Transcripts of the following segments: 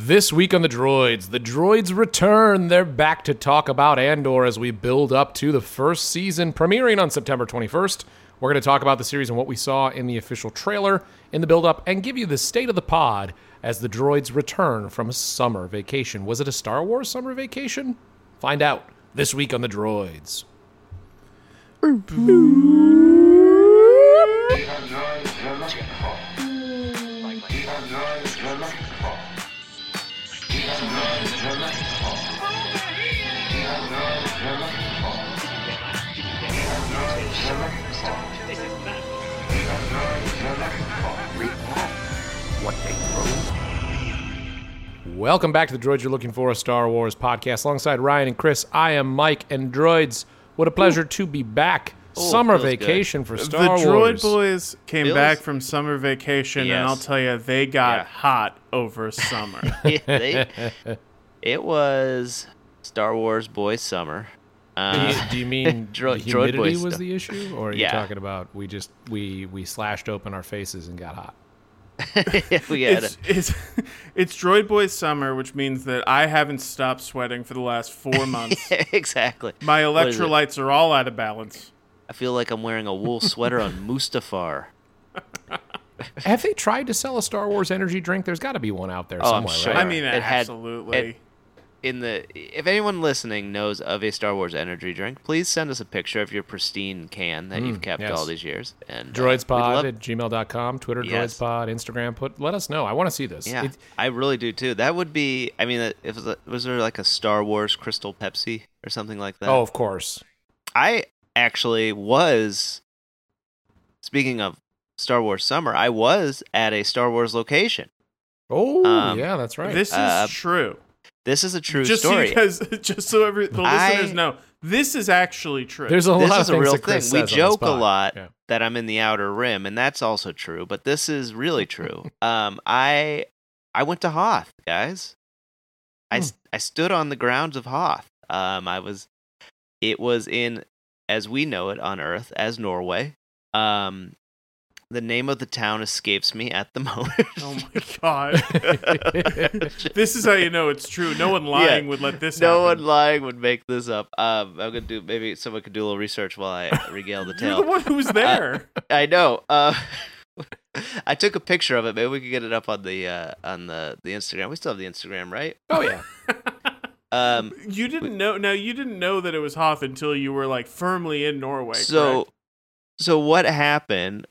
This week on the Droids return. They're back to talk about Andor as we build up to the first season premiering on September 21st. We're going to talk about the series and what we saw in the official trailer in the build-up and give you the state of the pod as the droids return from a summer vacation. Was it a Star Wars summer vacation? Find out this week on the Droids. Welcome back to the Droids You're Looking For, a Star Wars podcast. Alongside Ryan and Chris, I am Mike, and Droids, what a pleasure to be back. Summer vacation for Star Wars. The Droid Boys came back from summer vacation, and I'll tell you, they got hot over summer. It was Star Wars Boys summer. Do you mean Droid humidity Boys was stuff. the issue? Or are you talking about we slashed open our faces and got hot? It's Droid Boys summer, which means that I haven't stopped sweating for the last 4 months. Exactly. My electrolytes are all out of balance. I feel like I'm wearing a wool sweater on Mustafar. Have they tried to sell a Star Wars energy drink? There's got to be one out there somewhere, I'm sure. right? I mean, absolutely. If anyone listening knows of a Star Wars energy drink, please send us a picture of your pristine can that you've kept all these years. And droidspod at gmail.com, Twitter droidspod, Instagram. Let us know. I want to see this. Yeah, I really do too. That would be. I mean, was there like a Star Wars Crystal Pepsi or something like that? Oh, of course. I actually was. Speaking of Star Wars summer, I was at a Star Wars location. Oh, yeah, that's right. This is true. This is a true story. Just so the listeners know, this is actually true. There's a lot of This is a things real that Chris thing. We says on the joke a spot. lot that I'm in the Outer Rim, and that's also true. But this is really true. I went to Hoth, guys. I stood on the grounds of Hoth. It was in, as we know it on Earth, as Norway. The name of the town escapes me at the moment. Oh my god! This is how you know it's true. No one lying would let this happen. No one lying would make this up. I'm gonna do. Maybe someone could do a little research while I regale the tale. You're the one who was there. I know. I took a picture of it. Maybe we could get it up on the Instagram. We still have the Instagram, right? Oh yeah. You didn't know. Now you didn't know that it was Hoth until you were like firmly in Norway. So what happened?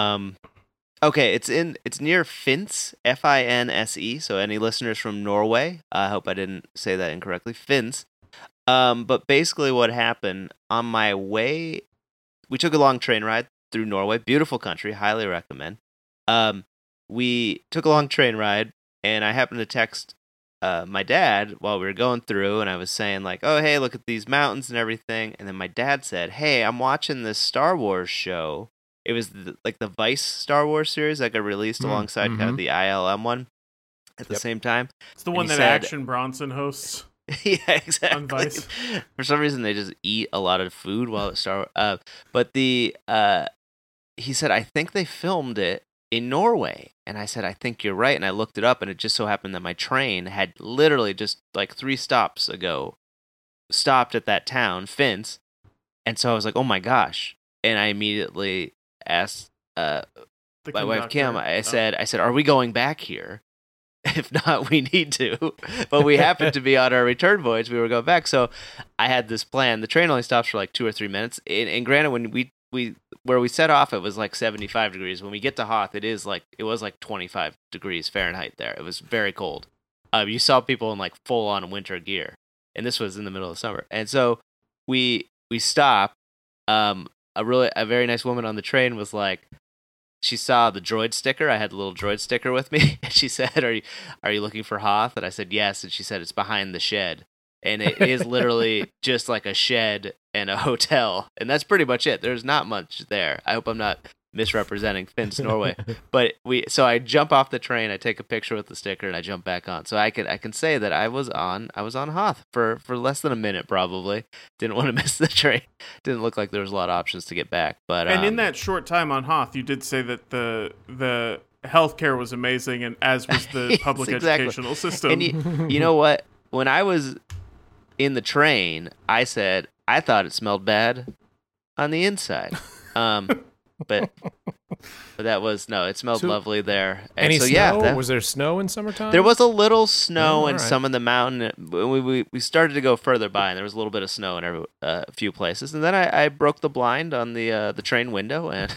Okay, it's near Finse, Finse. So any listeners from Norway, I hope I didn't say that incorrectly. Finse. But basically, what happened on my way, we took a long train ride through Norway. Beautiful country, highly recommend. We took a long train ride, and I happened to text my dad while we were going through, and I was saying like, "Oh, hey, look at these mountains and everything." And then my dad said, "Hey, I'm watching this Star Wars show." It was like the Vice Star Wars series that got released alongside kind of the ILM one at the same time. It's the one that Action Bronson hosts. Yeah, exactly. On Vice. For some reason, they just eat a lot of food while it's Star Wars. But he said, I think they filmed it in Norway. And I said, I think you're right. And I looked it up, and it just so happened that my train had literally just like 3 stops ago stopped at that town, Finse. And so I was like, oh my gosh. And I immediately asked my wife Kim. I said, "Are we going back here? If not, we need to." But we happened to be on our return voyage. We were going back, so I had this plan. The train only stops for like 2 or 3 minutes. And granted, when we where we set off, it was like 75 degrees. When we get to Hoth, it was like 25 degrees Fahrenheit there. It was very cold. You saw people in like full on winter gear, and this was in the middle of summer. And so we stopped. A very nice woman on the train was like, she saw the droid sticker. I had the little droid sticker with me. And she said, are you looking for Hoth? And I said, yes. And she said, it's behind the shed. And it is literally just like a shed and a hotel. And that's pretty much it. There's not much there. I hope I'm not misrepresenting Finse, Norway. But so I jump off the train, I take a picture with the sticker, and I jump back on. So I can say that I was on Hoth for less than a minute probably. Didn't want to miss the train. Didn't look like there was a lot of options to get back. But and in that short time on Hoth, you did say that the healthcare was amazing, and as was the public educational system. And you know what? When I was in the train, I said I thought it smelled bad on the inside. But that was it smelled lovely there. And any so, snow? Yeah, was there snow in summertime? There was a little snow in some of the mountain. We started to go further by, and there was a little bit of snow in a few places. And then I broke the blind on the train window, and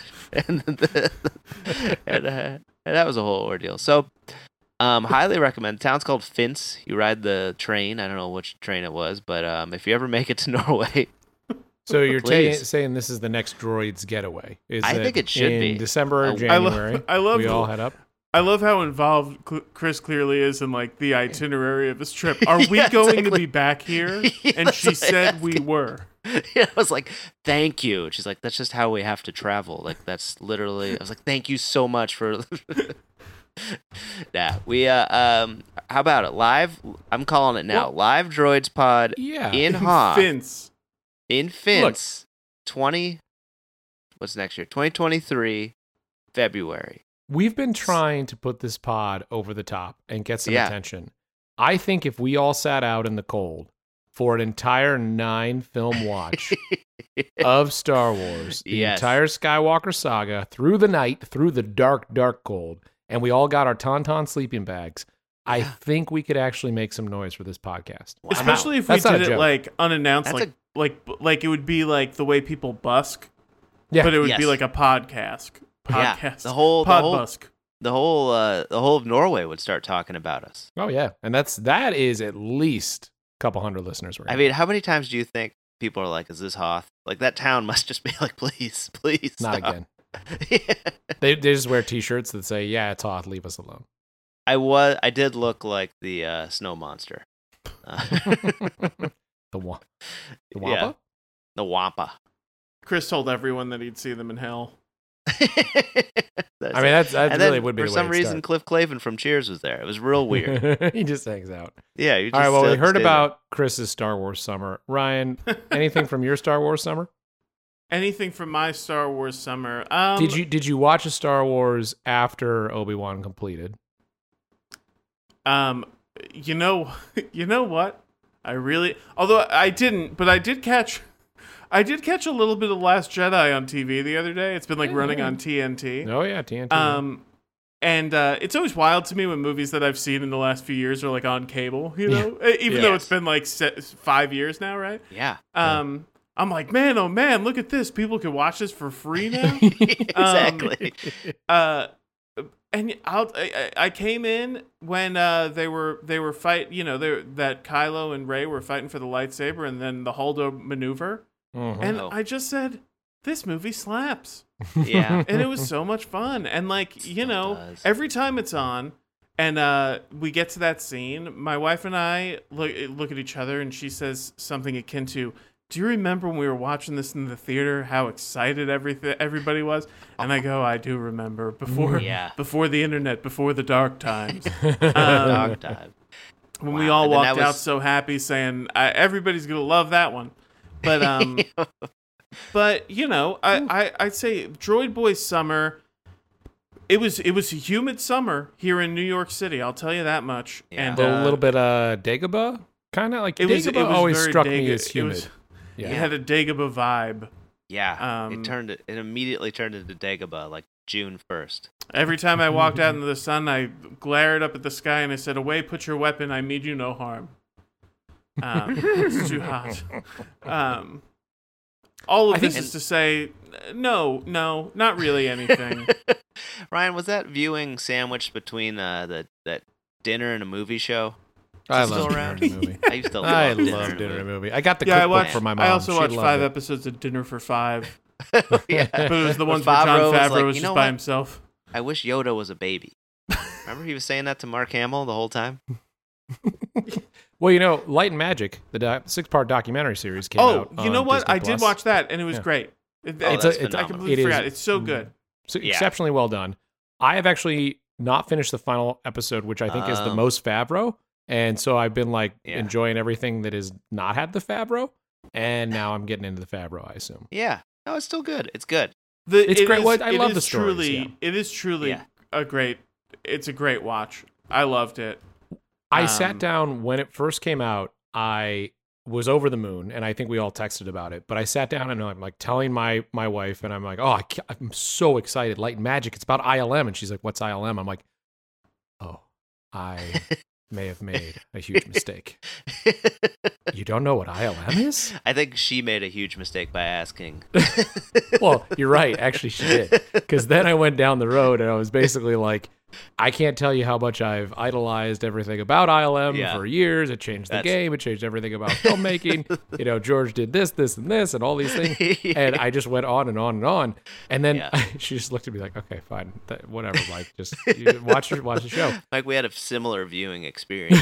that was a whole ordeal. So, highly recommend. The town's called Finse. You ride the train. I don't know which train it was, but if you ever make it to Norway. So you're saying this is the next Droids getaway? I think it should be December or January. I love we all head up. I love how involved Chris clearly is in like the itinerary of his trip. Are we going to be back here? And she said we were. Yeah, I was like, thank you. She's like, that's just how we have to travel. Like that's literally. I was like, thank you so much for. We how about it live? I'm calling it now. Live Droids Pod. Yeah. In Haw. In Finse, Look, what's next year? 2023, February. We've been trying to put this pod over the top and get some attention. I think if we all sat out in the cold for an entire 9-film watch of Star Wars, the entire Skywalker saga, through the night, through the dark, dark cold, and we all got our Tauntaun sleeping bags, I think we could actually make some noise for this podcast. Wow. Especially if we did it like unannounced, like it would be like the way people busk, but it would be like a podcast. Yeah, the whole of Norway would start talking about us. Oh yeah, and that is at least a couple hundred listeners. I mean, how many times do you think people are like, "Is this Hoth?" Like that town must just be like, "Please, not stop." again." Yeah. They just wear T-shirts that say, "Yeah, it's Hoth. Leave us alone." I did look like the snow monster. The Wampa? Yeah, the Wampa. Chris told everyone that he'd see them in hell. I mean, that's really would be for the way some reason. Cliff Clavin from Cheers was there. It was real weird. He just hangs out. Yeah. All right. Well, we heard about Chris's Star Wars summer. Ryan, anything from your Star Wars summer? Anything from my Star Wars summer? Did you watch a Star Wars after Obi-Wan completed? You know what? Although I didn't, but I did catch a little bit of Last Jedi on TV the other day. It's been like running on TNT. Oh yeah, TNT. And it's always wild to me when movies that I've seen in the last few years are like on cable, even though it's been like 5 years now, right? Yeah. I'm like, man, oh man, look at this. People can watch this for free now. Exactly. And I came in when they were fight, that Kylo and Rey were fighting for the lightsaber, and then the Holdo maneuver, and I just said, this movie slaps. Yeah, and it was so much fun, and like every time it's on, and we get to that scene, my wife and I look at each other, and she says something akin to, do you remember when we were watching this in the theater, how excited everybody was? And I go, I do remember. Before the internet, before the dark times. Dark time. When we all walked out so happy saying, everybody's going to love that one. But, I'd say Droid Boy's summer, it was a humid summer here in New York City. I'll tell you that much. Yeah. And a little bit Dagobah, kind of like Dagobah always struck me as humid. It had a Dagobah vibe. Yeah, it immediately turned into Dagobah like June 1st. Every time I walked out into the sun, I glared up at the sky and I said, "Away, put your weapon. I mean you no harm." It's too hot. All of this is to say, no, not really anything. Ryan, was that viewing sandwiched between that dinner and a movie show? I love dinner and a movie. I used to love dinner and a movie. I got the cookbook for my mom. I also watched 5 episodes of Dinner for Five. Yeah. But it was the ones where Jon Favreau was just by himself. I wish Yoda was a baby. Remember he was saying that to Mark Hamill the whole time? Well, Light and Magic, the 6-part documentary series came out. Oh, you know what? Disney I did watch that, and it was great. I completely forgot. It's so good. Exceptionally well done. I have actually not finished the final episode, which I think is the most Favreau. And so I've been enjoying everything that has not had the Favreau, and now I'm getting into the Favreau, I assume. Yeah. No, it's still good. It's good. It's great. I love the stories. It is truly a great watch. I loved it. I sat down when it first came out. I was over the moon, and I think we all texted about it. But I sat down and I'm like telling my wife, and I'm like, "Oh, I'm so excited! Light and Magic. It's about ILM." And she's like, "What's ILM?" I'm like, "Oh, I may have made a huge mistake." You don't know what ILM is? I think she made a huge mistake by asking. Well, you're right. Actually, she did. Because then I went down the road, and I was basically like, I can't tell you how much I've idolized everything about ILM for years. It changed the game. It changed everything about filmmaking. George did this, and this, and all these things. And I just went on and on and on. And then she just looked at me like, okay, fine, whatever, Mike. Just watch the show. Like we had a similar viewing experience.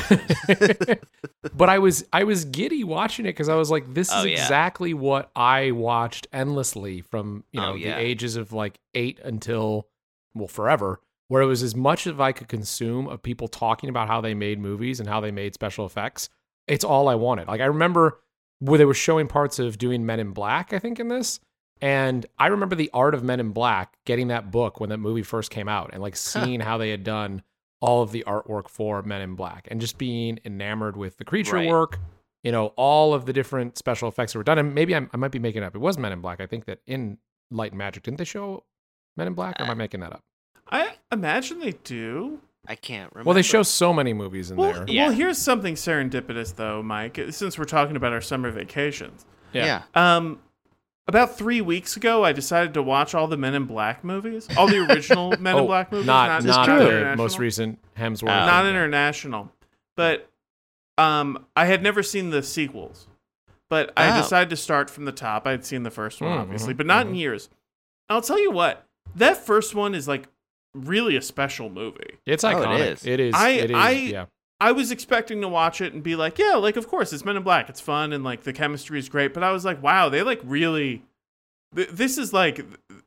But I was giddy watching it because I was like, this is exactly what I watched endlessly from the ages of like 8 until forever. Where it was as much as I could consume of people talking about how they made movies and how they made special effects. It's all I wanted. Like I remember where they were showing parts of doing Men in Black, I think, in this. And I remember The Art of Men in Black, getting that book when that movie first came out and like seeing how they had done all of the artwork for Men in Black and just being enamored with the creature work, all of the different special effects that were done. And maybe I might be making it up. It was Men in Black. I think that in Light and Magic, didn't they show Men in Black, or am I making that up? I imagine they do. I can't remember. Well, they show so many movies in there. Well, here's something serendipitous, though, Mike, since we're talking about our summer vacations. Yeah. About 3 weeks ago, I decided to watch all the Men in Black movies. All the original Men in Black movies. Not the most recent Hemsworth. Not international. But I had never seen the sequels. But I decided to start from the top. I had seen the first one, obviously, but not in years. I'll tell you what. That first one is like really a special movie. It's iconic. It is. I was expecting to watch it and be like, yeah, like of course it's Men in Black. It's fun and like the chemistry is great. But I was like, wow, they like really. This is like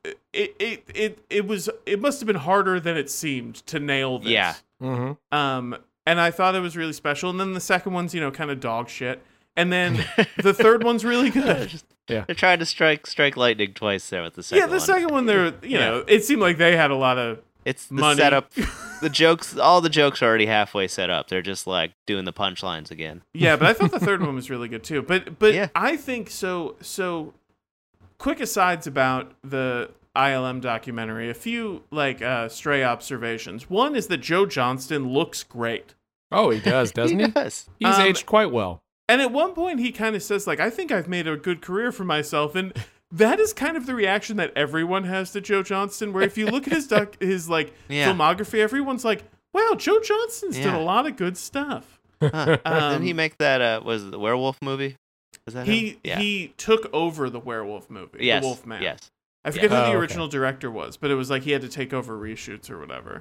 it must have been harder than it seemed to nail this. Yeah. And I thought it was really special. And then the second one's kind of dog shit. And then the third one's really good. Yeah, they're trying to strike lightning twice there with the second one. Yeah, the second one, it seemed like they had a lot of money. Setup. The jokes, all the jokes are already halfway set up. They're just like doing the punchlines again. Yeah, but I thought the third one was really good too. But I think so. Quick asides about the ILM documentary. A few stray observations. One is that Joe Johnston looks great. Oh, he does, doesn't he? Does. He's aged quite well. And at one point, he kind of says, I think I've made a good career for myself. And that is kind of the reaction that everyone has to Joe Johnston, where if you look at his filmography, everyone's like, wow, Joe Johnston's done a lot of good stuff. Didn't he make that, was it the werewolf movie? Was that him? He took over the werewolf movie, yes, The Wolf Man. Yes. I forget who the original director was, but it was like he had to take over reshoots or whatever.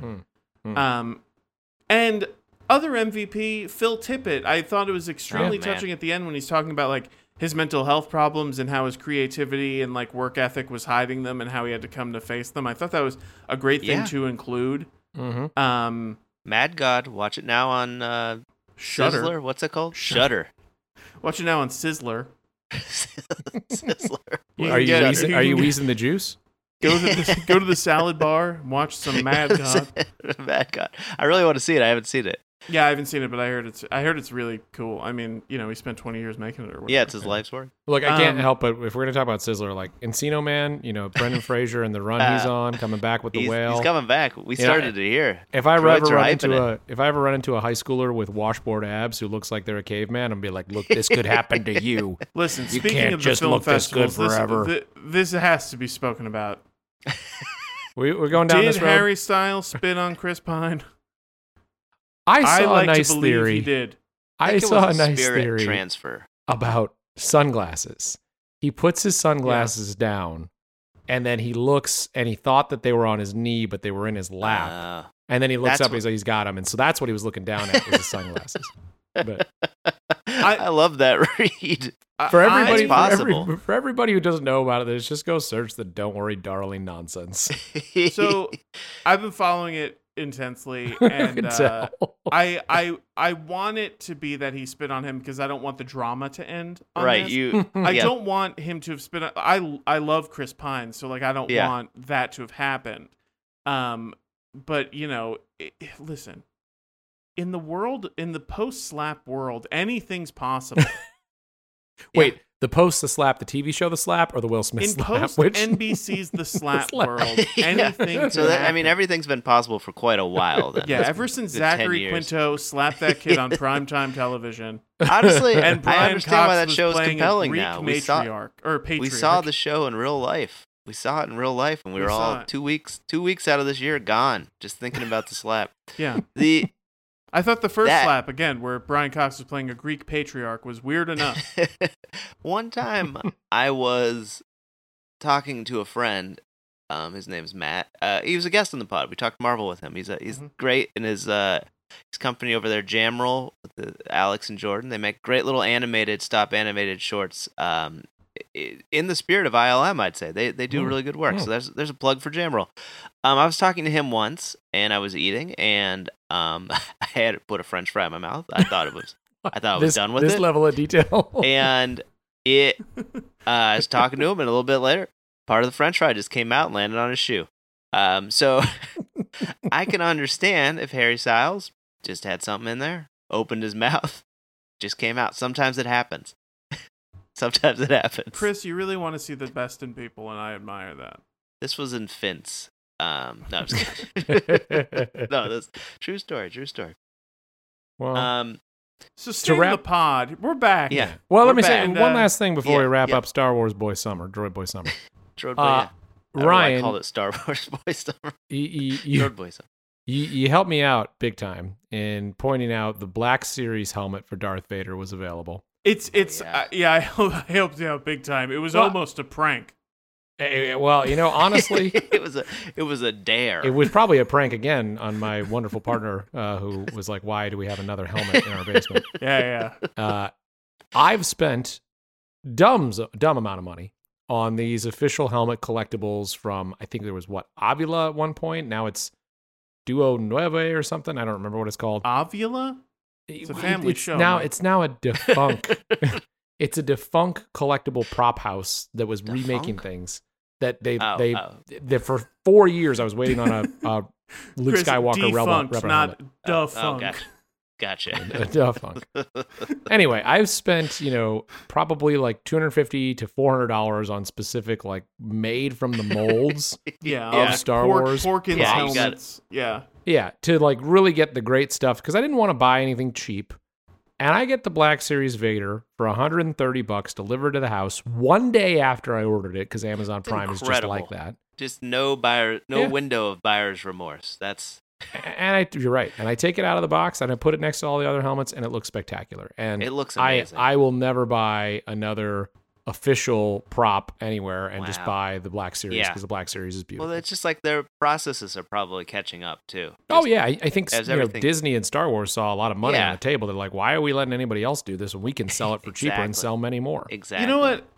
And other MVP, Phil Tippett, I thought it was extremely touching at the end when he's talking about like his mental health problems and how his creativity and like work ethic was hiding them and how he had to come to face them. I thought that was a great thing to include. Mad God, watch it now on Shudder. Sizzler. What's it called? Shudder. Watch it now on Sizzler. Sizzler. Are you wheezing the juice? Go to the salad bar and watch some Mad God. Mad God. I really want to see it. I haven't seen it. Yeah, I haven't seen it, but I heard it's really cool. I mean, he spent 20 years making it or whatever. Yeah, it's his life's work. Look, I can't help but if we're gonna talk about Sizzler, like Encino Man, Brendan Fraser and the run he's on, coming back with the whale. He's coming back. We started it here. If I ever run into a high schooler with washboard abs who looks like they're a caveman, I'm be like, look, this could happen to you. Listen, you speaking can't of just the film look this good forever. This has to be spoken about. We're going down this road. Did Harry Styles spit on Chris Pine? I saw like a nice to believe theory. He did. I saw a nice spirit theory transfer about sunglasses. He puts his sunglasses down, and then he looks, and he thought that they were on his knee, but they were in his lap. And then he looks up, and he's got them, and so that's what he was looking down at was his sunglasses. But I love that read. For everybody, for everybody who doesn't know about it, just go search the "Don't Worry, Darling" nonsense. So, I've been following it intensely, and I want it to be that he spit on him because I don't want the drama to end on right this. I don't want him to have spit on, I love Chris Pine, so like I don't want that to have happened, listen, in the post-slap world, anything's possible. Wait, the post the slap, the TV show the slap, or the Will Smith In slap? post NBC's the slap world, anything. So I mean, everything's been possible for quite a while. Then. Yeah, ever since Zachary Quinto slapped that kid on primetime television. Honestly, and Brian I understand Cox why that was show is playing compelling a Greek now. patriarch. We saw the show in real life. We saw it in real life, and we were all 2 weeks out of this year gone, just thinking about the slap. Yeah. I thought the first slap, again, where Brian Cox was playing a Greek patriarch, was weird enough. One time, I was talking to a friend. His name's Matt. He was a guest on the pod. We talked Marvel with him. He's great in his company over there, Jamroll, with Alex and Jordan. They make great little stop animated shorts. In the spirit of ILM, I'd say they do really good work. So there's a plug for Jamroll. I was talking to him once, and I was eating, and I had put a French fry in my mouth. I thought I was done with this level of detail. And I was talking to him, and a little bit later, part of the French fry just came out and landed on his shoe. So I can understand if Harry Styles just had something in there, opened his mouth, just came out. Sometimes it happens. Chris, you really want to see the best in people, and I admire that. This was in Fince. No, I'm just kidding. No, that's true story. Well, so stay in the pod. We're back. Yeah. Well, let me say one last thing before we wrap up Star Wars Boy Summer, Droid Boy Summer. Droid Boy, yeah. Ryan, I called it Star Wars Boy Summer. Droid Boy Summer. You helped me out big time in pointing out the Black Series helmet for Darth Vader was available. I helped you out big time. It was almost a prank. Well, honestly, it was a dare. It was probably a prank again on my wonderful partner, who was like, "Why do we have another helmet in our basement?" Yeah. I've spent dumb amount of money on these official helmet collectibles from, I think there was Avila at one point. Now it's Duo Nueve or something. I don't remember what it's called. Avila? It's a family show. It's now a defunct. It's a defunct collectible prop house that was remaking things that they for 4 years I was waiting on a Luke Chris, Skywalker defunct, not defunct. Gotcha. Defunct. Anyway, I've spent probably like $250 to $400 on specific made from the molds of Star Wars Porkins helmets. Yeah, to really get the great stuff, because I didn't want to buy anything cheap. And I get the Black Series Vader for $130 delivered to the house one day after I ordered it, because Amazon Prime is just like that. Just no window of buyer's remorse. You're right. And I take it out of the box and I put it next to all the other helmets, and it looks spectacular. And it looks amazing. I will never buy another official prop anywhere and just buy the Black Series, because the Black Series is beautiful. Well, it's just like their processes are probably catching up too. I think Disney and Star Wars saw a lot of money on the table. They're like, why are we letting anybody else do this when we can sell it for cheaper and sell many more? You Exactly. know what?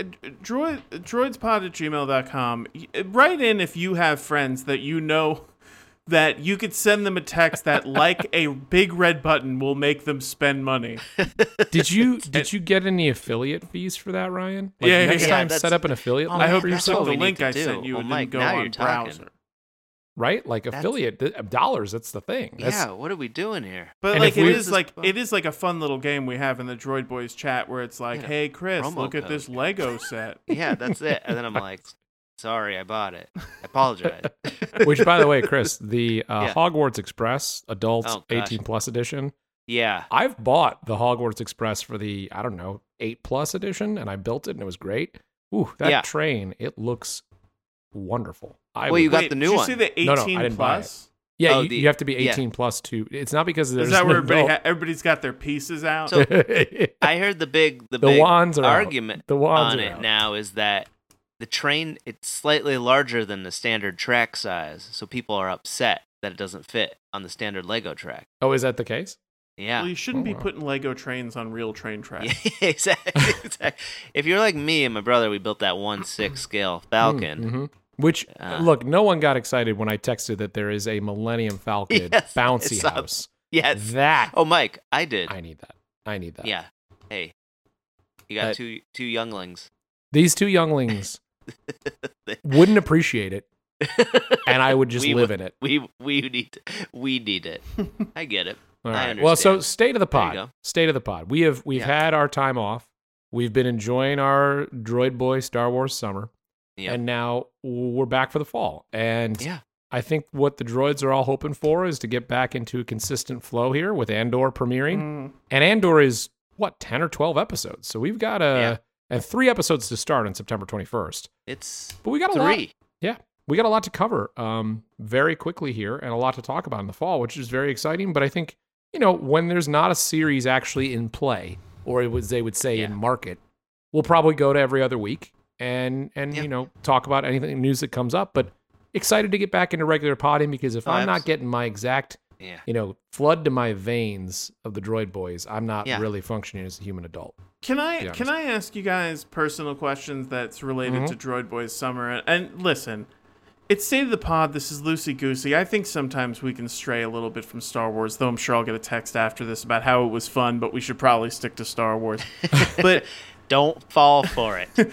droidspod@gmail.com. Write in if you have friends that that you could send them a text that, like a big red button, will make them spend money. Did you get any affiliate fees for that, Ryan? Next time, set up an affiliate link. I hope for you yourself. took the link I sent you and Mike, didn't go on browser. Talking. Right? Affiliate dollars. That's the thing. What are we doing here? But it is like a fun little game we have in the Droid Boys chat where it's like, hey Chris, look at this Lego set. Yeah, that's it. And then I'm like, sorry, I bought it. I apologize. Which, by the way, Chris, the Hogwarts Express Adults 18+ edition. Yeah. I've bought the Hogwarts Express for the, 8+ edition, and I built it, and it was great. Ooh, that train, it looks wonderful. You got the new one. Did you see the 18+? No, I didn't buy it. Yeah, you have to be 18+ to. It's not because there's. Is that where everybody's got their pieces out? So I heard the big wands are argument out. The wands on are it out. now is that the train, it's slightly larger than the standard track size, so people are upset that it doesn't fit on the standard Lego track. Oh, is that the case? Yeah. Well, you shouldn't be putting Lego trains on real train tracks. Yeah, exactly. If you're like me and my brother, we built that 1/6 scale Falcon. Mm-hmm. Which, look, no one got excited when I texted that there is a Millennium Falcon bouncy house. Yes. That. Oh, Mike, I did. I need that. Yeah. Hey, you got two younglings. These two younglings wouldn't appreciate it and I would just live in it. We need it. I get it. All I right. understand. Well, so state of the There you pod. go. State of the pod. We've Yeah. had our time off. We've been enjoying our Droid Boy Star Wars summer, Yeah. and now we're back for the fall. And Yeah. I think what the droids are all hoping for is to get back into a consistent flow here with Andor premiering. And Andor is, 10 or 12 episodes? So we've got and 3 episodes to start on September 21st. But we got a lot. 3. Yeah. We got a lot to cover very quickly here and a lot to talk about in the fall, which is very exciting. But I think, when there's not a series actually in play, or they would say in market, we'll probably go to every other week and talk about anything news that comes up. But excited to get back into regular potting, because if I'm not getting my exact, flood to my veins of the Droid Boys, I'm not really functioning as a human adult. Can I ask you guys personal questions that's related to Droid Boys Summer? And listen, it's State of the Pod. This is loosey goosey. I think sometimes we can stray a little bit from Star Wars, though I'm sure I'll get a text after this about how it was fun, but we should probably stick to Star Wars. But don't fall for it.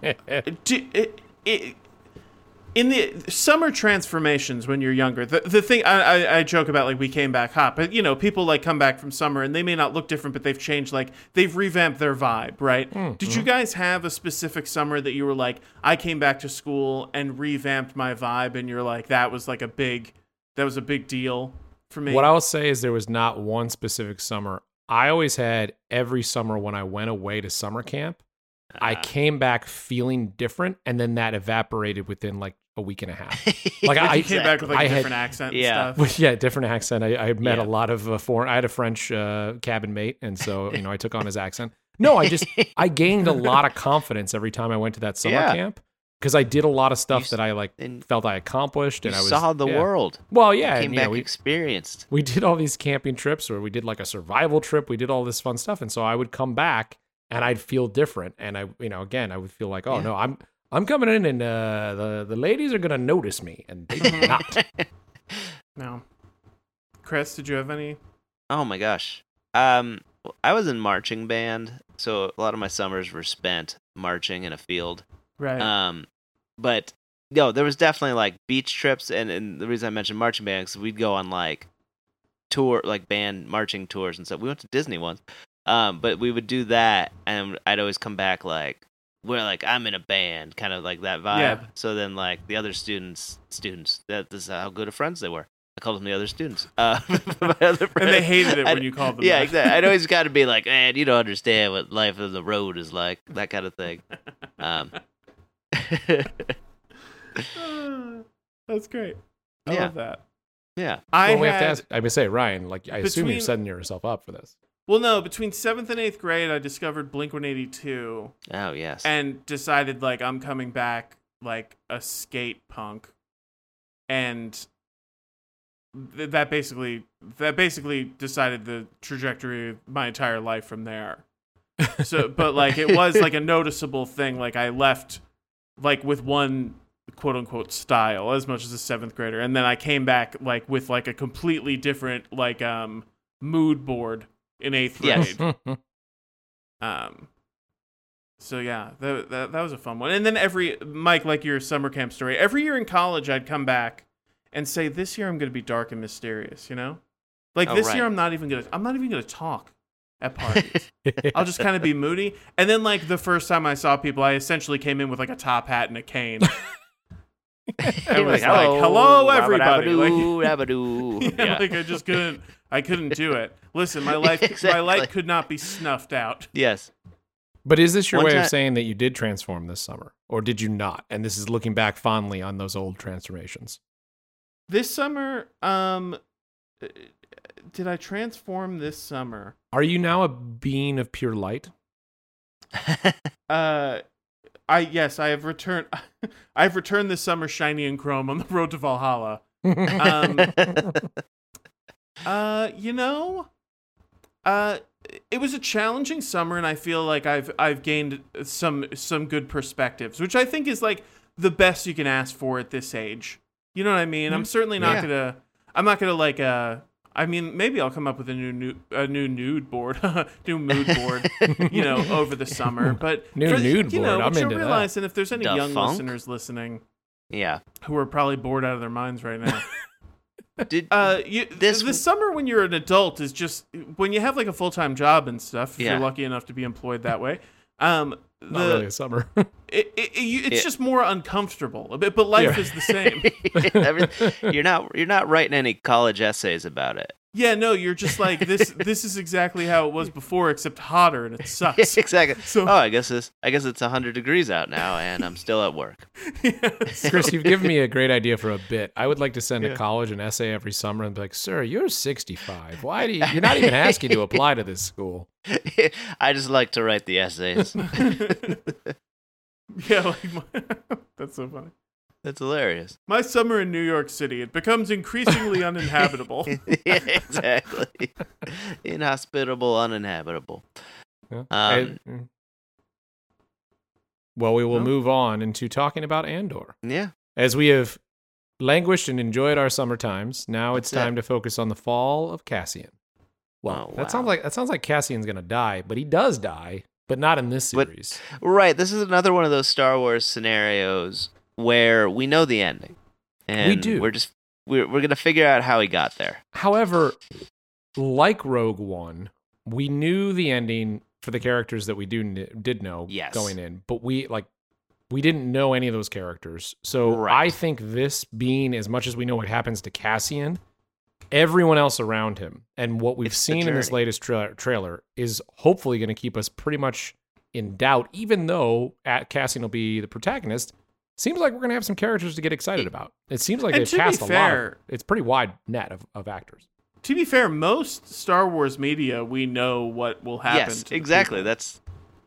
In the summer transformations when you're younger, the thing I joke about, like, we came back hot, but people like come back from summer and they may not look different, but they've changed, like they've revamped their vibe, right? Did you guys have a specific summer that you were like, I came back to school and revamped my vibe, and you're like, that was a big deal for me? What I will say is there was not one specific summer. I always had every summer when I went away to summer camp, I came back feeling different, and then that evaporated within like a week and a half. Like I came back with like a different accent and stuff. Yeah, different accent. I had met a lot of foreign. I had a French cabin mate, and so I took on his accent. No, I gained a lot of confidence every time I went to that summer camp, because I did a lot of stuff that I felt I accomplished, and I saw the world. Well, yeah, you came back experienced. We did all these camping trips, or we did like a survival trip. We did all this fun stuff, and so I would come back and I'd feel different, and I would feel like, no, I'm coming in, and the ladies are gonna notice me, and they did not. No. Chris, did you have any? Oh my gosh. I was in marching band, so a lot of my summers were spent marching in a field. Right. But no, there was definitely like beach trips, and the reason I mentioned marching band is we'd go on like tour, like band marching tours and stuff. We went to Disney once. But we would do that, and I'd always come back like, I'm in a band, kind of like that vibe. Yeah. So then like the other students, this is how good of friends they were. I called them the other students. My other friends, and they hated it when you called them. Yeah, that. exactly. I'd always got to be like, man, you don't understand what life on the road is like, that kind of thing. That's great. I love that. Yeah. We have to ask. I would say, Ryan, like, I assume you're setting yourself up for this. Well, no, between 7th and 8th grade, I discovered Blink-182. Oh, yes. And decided, like, I'm coming back like a skate punk. And that basically decided the trajectory of my entire life from there. So, but, like, it was, like, a noticeable thing. Like, I left, like, with one quote-unquote style as much as a 7th grader. And then I came back, like, with, like, a completely different, like, mood board in 8th grade. Yes. So yeah, that was a fun one. And then Mike, like your summer camp story, every year in college I'd come back and say, this year I'm going to be dark and mysterious, Like this year I'm not even going to talk at parties. I'll just kind of be moody. And then like the first time I saw people, I essentially came in with like a top hat and a cane. I was like, hello everybody. Like I just couldn't do it. Listen, my light could not be snuffed out. Yes. But is this your way of saying that you did transform this summer, or did you not? And this is looking back fondly on those old transformations. This summer, did I transform this summer? Are you now a being of pure light? Yes, I have returned. I've returned this summer shiny and chrome on the road to Valhalla. It was a challenging summer, and I feel like I've gained some good perspectives, which I think is like the best you can ask for at this age. You know what I mean? I'm certainly not gonna. I'm not gonna like. I mean, maybe I'll come up with a new nude board, new mood board, over the summer. But nude board. I'm into realizing that. if there's any young listeners listening, Yeah. who are probably bored out of their minds right now. Did This summer when you're an adult is just when you have like a full-time job and stuff. If you're lucky enough to be employed that way. Not really a summer. It's just more uncomfortable a bit, but life is the same. You're not writing any college essays about it. Yeah, no, you're just like this. This is exactly how it was before, except hotter, and it sucks. Exactly. So, I guess it's 100 degrees out now, and I'm still at work. Chris, you've given me a great idea for a bit. I would like to send to college an essay every summer and be like, "Sir, you're 65. Why do you're not even asking to apply to this school?" I just like to write the essays. Yeah, that's so funny. That's hilarious. My summer in New York City, it becomes increasingly uninhabitable. Yeah, exactly. Inhospitable, uninhabitable. Yeah. Well, we will move on into talking about Andor. Yeah. As we have languished and enjoyed our summer times, now it's time to focus on the fall of Cassian. Well, that sounds like Cassian's going to die, but he does die, but not in this series. Right. This is another one of those Star Wars scenarios where we know the ending. And we do. We're going to figure out how he got there. However, like Rogue One, we knew the ending for the characters that we did know going in, but we didn't know any of those characters. So I think this being, as much as we know what happens to Cassian, everyone else around him and what we've seen in this latest trailer is hopefully going to keep us pretty much in doubt, even though Cassian will be the protagonist. Seems like we're going to have some characters to get excited about. It seems like they've cast a lot. It's pretty wide net of actors. To be fair, most Star Wars media, we know what will happen. Yes, exactly. That's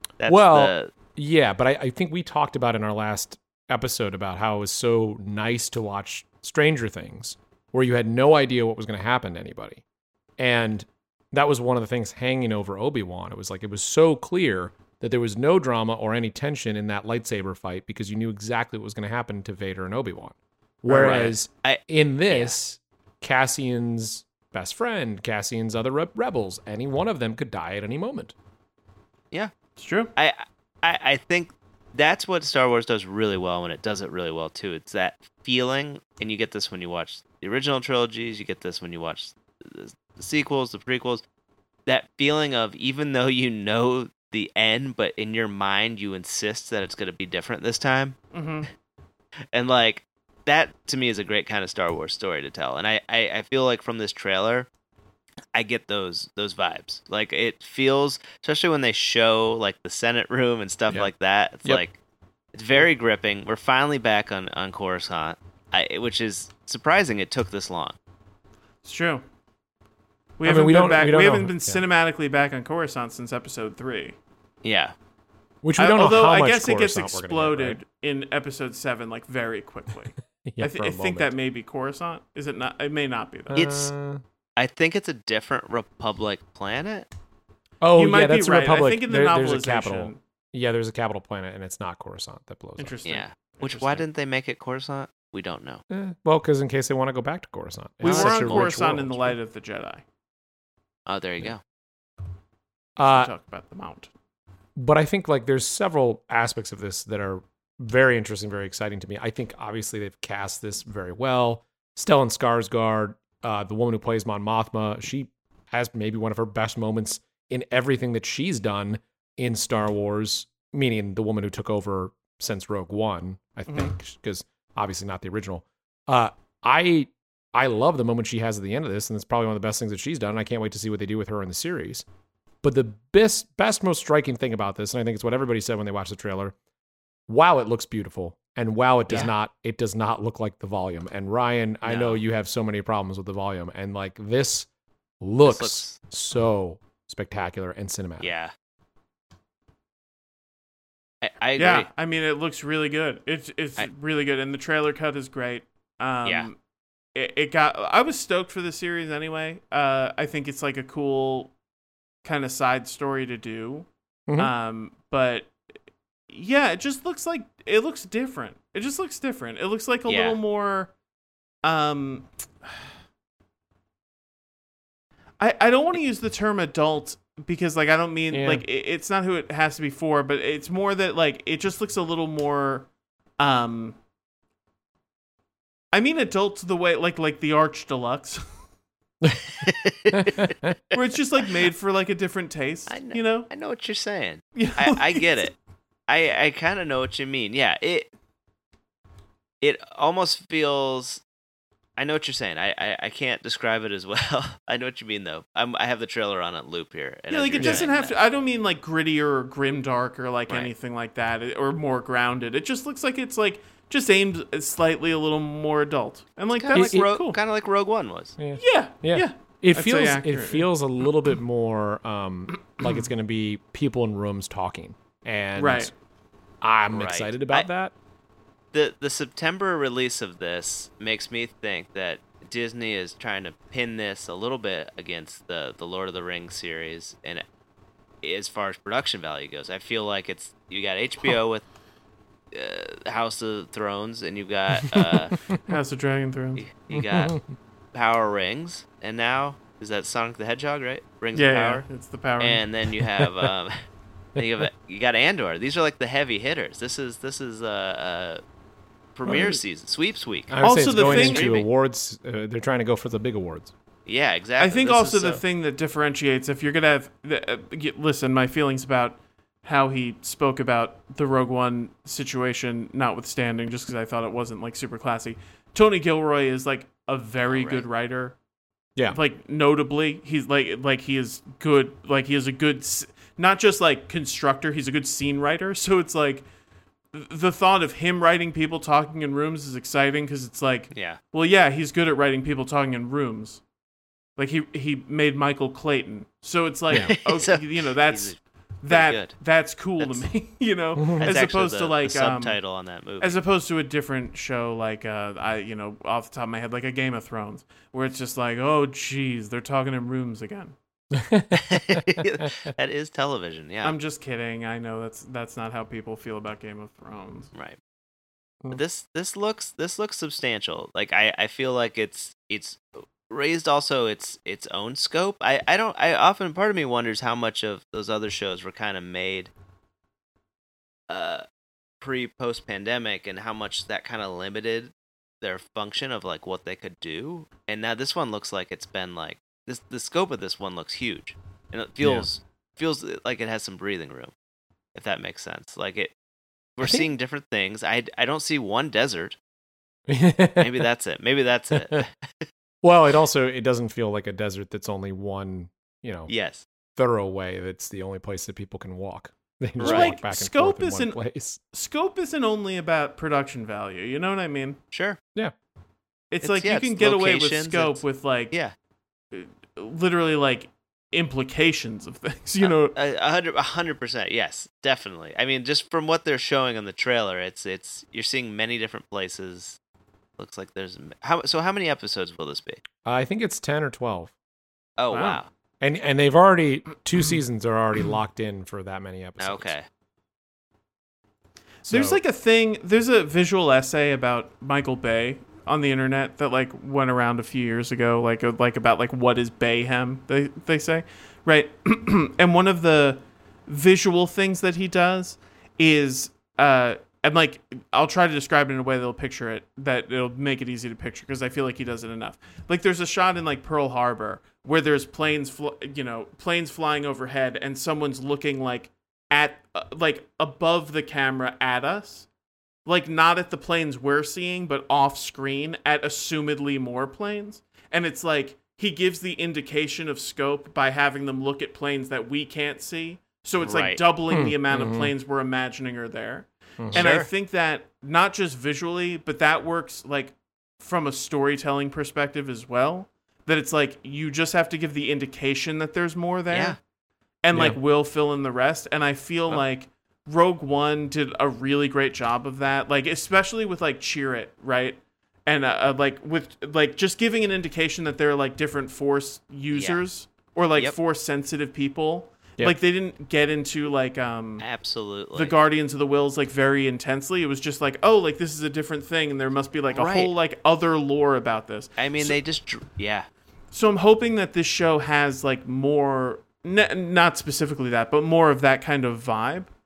yeah, but I think we talked about in our last episode about how it was so nice to watch Stranger Things, where you had no idea what was going to happen to anybody. And that was one of the things hanging over Obi-Wan. It was so clear that there was no drama or any tension in that lightsaber fight because you knew exactly what was going to happen to Vader and Obi-Wan. Whereas in this, Cassian's best friend, Cassian's other rebels, any one of them could die at any moment. Yeah, it's true. I think that's what Star Wars does really well, and it does it really well too. It's that feeling, and you get this when you watch the original trilogies, you get this when you watch the sequels, the prequels, that feeling of even though you know the end, but in your mind you insist that it's going to be different this time. Mm-hmm. And like that to me is a great kind of Star Wars story to tell. And I feel like from this trailer, I get those vibes. Like it feels, especially when they show like the Senate room and stuff like that. It's like it's very gripping. We're finally back on Coruscant, which is surprising. It took this long. It's true. We haven't been cinematically back on Coruscant since episode 3. Yeah. Which we don't know how much I guess it gets Coruscant exploded in episode 7 like very quickly. I think that may be Coruscant. Is it not? It may not be though. I think it's a different Republic planet. Oh, you might that's be right. Republic. I think in the there's a novelization. capital. Yeah, there's a capital planet, and it's not Coruscant that blows up. Interesting. Yeah. Why didn't they make it Coruscant? We don't know. Well, because in case they want to go back to Coruscant. We were on Coruscant in the light of the Jedi. Oh, there you go. Talk about the Mount. But I think like there's several aspects of this that are very interesting, very exciting to me. I think obviously they've cast this very well. Stellan Skarsgård, the woman who plays Mon Mothma, she has maybe one of her best moments in everything that she's done in Star Wars, meaning the woman who took over since Rogue One, I think, because obviously not the original. I love the moment she has at the end of this, and it's probably one of the best things that she's done, and I can't wait to see what they do with her in the series. But the best, most striking thing about this, and I think it's what everybody said when they watched the trailer, wow, it looks beautiful. And wow, it does not look like the volume. And Ryan, I know you have so many problems with the volume, and like this looks so spectacular and cinematic. Yeah. I agree. Yeah, I mean, it looks really good. It's really good, and the trailer cut is great. I was stoked for the series anyway. I think it's like a cool kind of side story to do. Mm-hmm. But yeah, it just looks different. It just looks different. It looks like a little more. I don't want to use the term adult because like I don't mean like it's not who it has to be for, but it's more that like it just looks a little more I mean adult the way like the Arch Deluxe. Where it's just like made for like a different taste, I know, you know? I know what you're saying. You know, I get it. I kind of know what you mean. Yeah, it almost feels. I know what you're saying. I can't describe it as well. I know what you mean though. I have the trailer on a loop here. And Yeah, like it doesn't have to. I don't mean like grittier or grimdark or like Right. anything like that, or more grounded. It just looks like it's like just aimed slightly a little more adult, and like kind of that's like cool. kind of like Rogue One was. Yeah. It I'd say feels accurate, it feels a little bit more like it's going to be people in rooms talking, and Right. I'm Right. excited about that. The September release of this makes me think that Disney is trying to pin this a little bit against the Lord of the Rings series, and as far as production value goes, I feel like it's you got HBO with House of Thrones, and you've got House of Dragon Thrones. you got Power Rings, and now is that Sonic the Hedgehog, right? Rings Yeah, of Power. yeah, it's the power. And then you have you got Andor. These are like the heavy hitters. This is premiere season, sweeps week. I would Also, say it's the going thing- into Streaming. awards. They're trying to go for the big awards. Yeah, exactly. I think This also is the thing that differentiates, if you're gonna have, listen, my feelings about how he spoke about the Rogue One situation, notwithstanding, just because I thought it wasn't like super classy. Tony Gilroy is like a very good writer. Yeah. Like notably, he's like he is good. Like he is a good, not just like constructor. He's a good scene writer. So it's like the thought of him writing people talking in rooms is exciting because it's like, Yeah. well, yeah, he's good at writing people talking in rooms. Like he made Michael Clayton, so it's like, Yeah. okay, So you know, that's he's pretty good. that's cool to me, you know, That's as actually opposed to like the subtitle on that movie. as opposed to a different show like I you know off the top of my head like a Game of Thrones where it's just like, oh geez, they're talking in rooms again. That is television. Yeah. I'm just kidding. I know that's not how people feel about Game of Thrones. Right. But this looks substantial. Like I feel like it's raised also its own scope. I often, part of me wonders how much of those other shows were kind of made post pandemic, and how much that kind of limited their function of like what they could do. And now this one looks like it's been like the scope of this one looks huge, and it feels like it has some breathing room, if that makes sense. Like we're seeing different things. I don't see one desert. Maybe that's it. Well, it doesn't feel like a desert that's only one, Yes. thorough way. That's the only place that people can walk. They can just Right. walk back and Scope forth in isn't- one place. Scope isn't only about production value. You know what I mean? Sure. It's It's- like yeah, you can it's get away with locations, scope it's- with like Yeah. literally like implications of things. You know, 100%. Yes, definitely. I mean, just from what they're showing on the trailer, it's you're seeing many different places. Looks like there's how many episodes will this be? I think it's 10 or 12. Oh Wow. wow. And they've already, 2 seasons are already locked in for that many episodes. Okay. So, there's like a thing. There's a visual essay about Michael Bay on the internet that like went around a few years ago, like about like what is Bayhem? They say, right? And one of the visual things that he does is and like I'll try to describe it in a way that'll picture it, that it'll make it easy to picture, because I feel like he does it enough. Like there's a shot in like Pearl Harbor where there's planes flying overhead, and someone's looking like at like above the camera at us, like not at the planes we're seeing, but off screen at assumedly more planes. And it's like he gives the indication of scope by having them look at planes that we can't see. So it's like Right. doubling the amount of planes we're imagining are there. And I Sure. think that not just visually, but that works like from a storytelling perspective as well. That it's like you just have to give the indication that there's more there. Yeah. And Yeah. like we'll fill in the rest. And I feel like Rogue One did a really great job of that. Like especially with like Cheer It, right? And like with like just giving an indication that they're like different Force users or like Yep. Force sensitive people. Yep. Like they didn't get into like Absolutely. the Guardians of the Wills like very intensely. It was just like, oh, like this is a different thing, and there must be like a Right. whole like other lore about this. I mean, they just So I'm hoping that this show has like more, not specifically that, but more of that kind of vibe.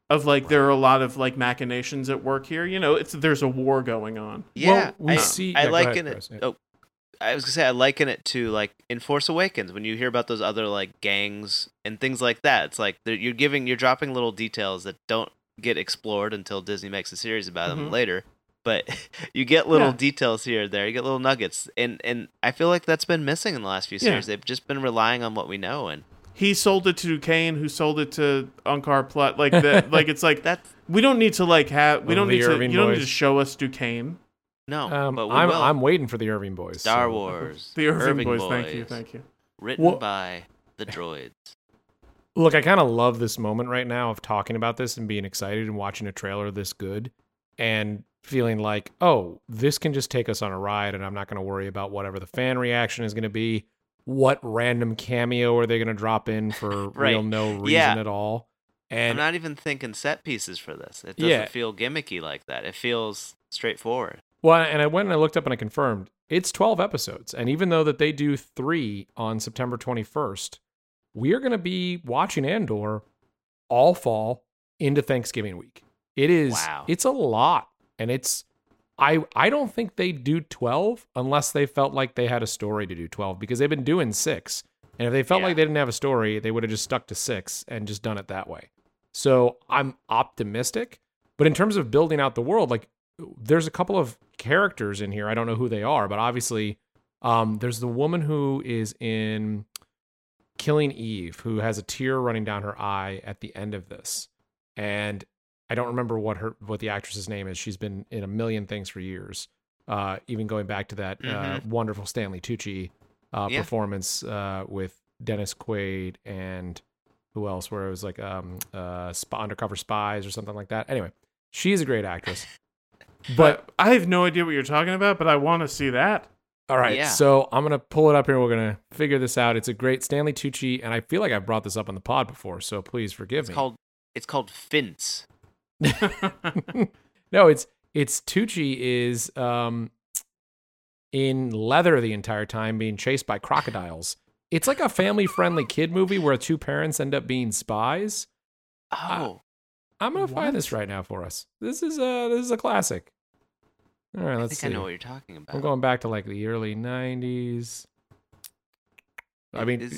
of like there are a lot of like machinations at work here. There's a war going on. Yeah, we see. I Yeah, go liken ahead, it. Chris. Oh, I was gonna say I liken it to like in Force Awakens when you hear about those other like gangs and things like that. It's like you're dropping little details that don't get explored until Disney makes a series about them later. But you get little details here and there. You get little nuggets, and I feel like that's been missing in the last few series. They've just been relying on what we know, and he sold it to Duquesne, who sold it to Unkar Plutt. Like that, like it's like that. We don't need to like have. We don't need to. You don't need to show us Duquesne. No, but we I'm will. I'm waiting for the Irving boys. Star Wars. The Irving boys. Thank you. Written by the droids. Look, I kind of love this moment right now of talking about this and being excited and watching a trailer this good and feeling like, oh, this can just take us on a ride and I'm not going to worry about whatever the fan reaction is going to be. What random cameo are they going to drop in for real no reason at all? And I'm not even thinking set pieces for this. It doesn't feel gimmicky like that. It feels straightforward. Well, and I went and I looked up and I confirmed it's 12 episodes. And even though that they do 3 on September 21st, we are going to be watching Andor all fall into Thanksgiving week. It's a lot. And I don't think they do 12 unless they felt like they had a story to do 12 because they've been doing 6. And if they felt like they didn't have a story, they would have just stuck to 6 and just done it that way. So I'm optimistic. But in terms of building out the world, like there's a couple of characters in here. I don't know who they are, but obviously there's the woman who is in Killing Eve, who has a tear running down her eye at the end of this. And I don't remember what the actress's name is. She's been in a million things for years, even going back to that wonderful Stanley Tucci performance with Dennis Quaid and who else, where it was like Undercover Spies or something like that. Anyway, she's a great actress. But I have no idea what you're talking about, but I want to see that. All right, so I'm going to pull it up here. We're going to figure this out. It's a great Stanley Tucci, and I feel like I've brought this up on the pod before, so please forgive me. It's called Fince. No, it's Tucci is in leather the entire time being chased by crocodiles. It's like a family-friendly kid movie where 2 parents end up being spies. Oh. I'm going to find this right now for us. This is a classic. All right, let's see. I know what you're talking about. I'm going back to like the early 90s. I mean,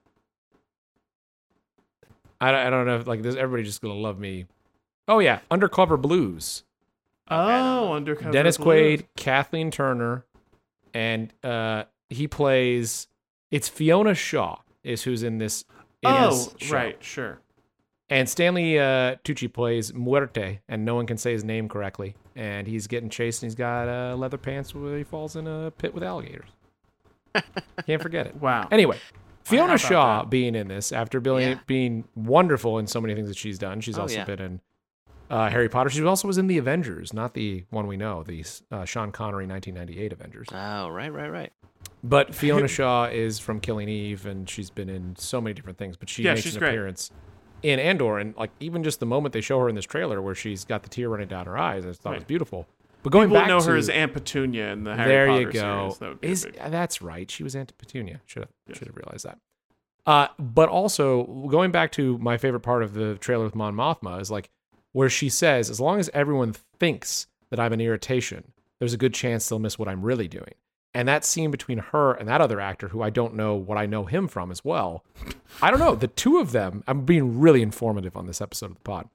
I don't know if like this. Everybody's just going to love me. Oh, yeah. Undercover Blues. Oh, Undercover Dennis Blues. Quaid, Kathleen Turner, and he plays... It's Fiona Shaw is who's in this show. Right, sure. And Stanley Tucci plays Muerte, and no one can say his name correctly. And he's getting chased, and he's got leather pants where he falls in a pit with alligators. Can't forget it. Wow. Anyway, Fiona Shaw being in this, after being wonderful in so many things that she's done. She's also been in Harry Potter. She also was in The Avengers, not the one we know, the Sean Connery 1998 Avengers. Oh, right. But Fiona Shaw is from Killing Eve, and she's been in so many different things. But she makes an appearance in Andor, and like even just the moment they show her in this trailer where she's got the tear running down her eyes, I thought it was beautiful. But going People back know to her as Aunt Petunia in the Harry Potter series. There you go. That's right. She was Aunt Petunia. Should have realized that. But also going back to my favorite part of the trailer with Mon Mothma is like where she says, as long as everyone thinks that I'm an irritation, there's a good chance they'll miss what I'm really doing. And that scene between her and that other actor, who I don't know what I know him from as well. I don't know. The two of them, I'm being really informative on this episode of the pod.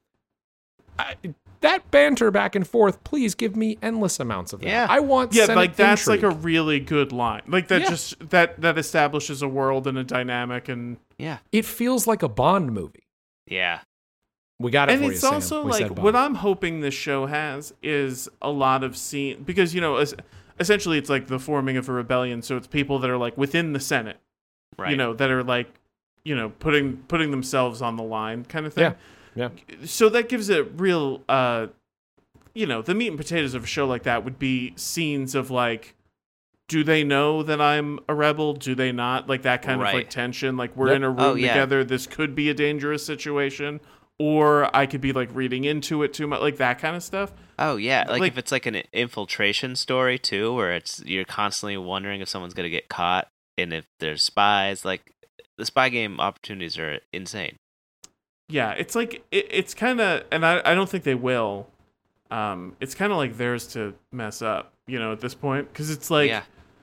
That banter back and forth, please give me endless amounts of that. Yeah. I want Senate like that's intrigue. like a really good line. Like that just that establishes a world and a dynamic and it feels like a Bond movie. Yeah. We got it and for you, it's Sam. also We like said what Bond. I'm hoping this show has is a lot of scene because essentially it's like the forming of a rebellion, so it's people that are like within the Senate. Right. That are like putting themselves on the line kind of thing. Yeah. So that gives it real the meat and potatoes of a show like that would be scenes of like, do they know that I'm a rebel? Do they not? Like that kind of like tension. Like we're in a room together. This could be a dangerous situation. Or I could be like reading into it too much, like that kind of stuff. Oh yeah, like if it's like an infiltration story too, where you're constantly wondering if someone's gonna get caught and if there's spies. Like the spy game opportunities are insane. Yeah, it's like it's kind of, and I don't think they will. It's kind of like theirs to mess up, at this point, because it's like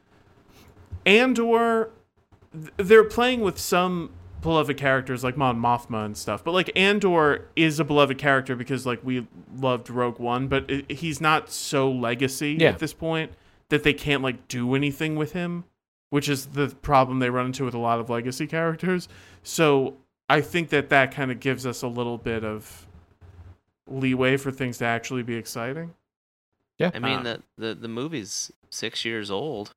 Andor. They're playing with some beloved characters like Mon Mothma and stuff, but like Andor is a beloved character because like we loved Rogue One, but he's not so legacy at this point that they can't like do anything with him, which is the problem they run into with a lot of legacy characters. So I think that kind of gives us a little bit of leeway for things to actually be exciting. Yeah, I mean the movie's 6 years old.